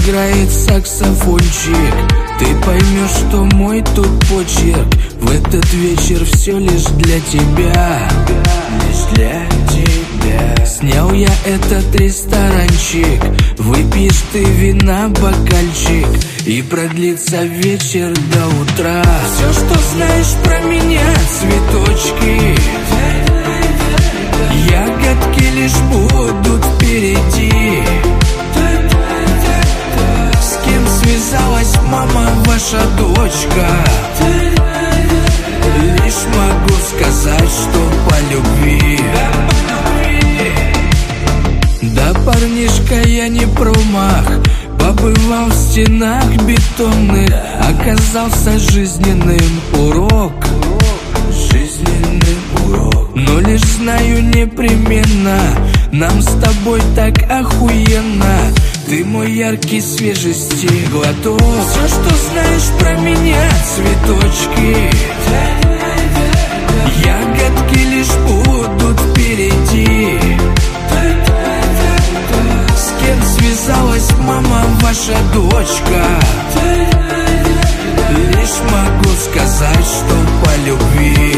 играет саксофончик, ты поймешь, что мой тут почерк в этот вечер все лишь для тебя, лишь для тебя. Снял я этот ресторанчик, выпьешь ты вина бокальчик, и продлится вечер до утра. Все, что знаешь про меня, цветочки, ягодки лишь будут впереди. С кем связалась мама, ваша дочка? Лишь могу сказать, что по любви. Да, парнишка, я не промах, побывал в стенах бетонных, оказался жизненным урок. Но лишь знаю непременно, нам с тобой так охуенно. Ты мой яркий свежести глоток. Все, что знаешь про меня, цветочки, ягодки лишь будут впереди. С кем связалась мама, ваша дочка? Лишь могу сказать, что по любви.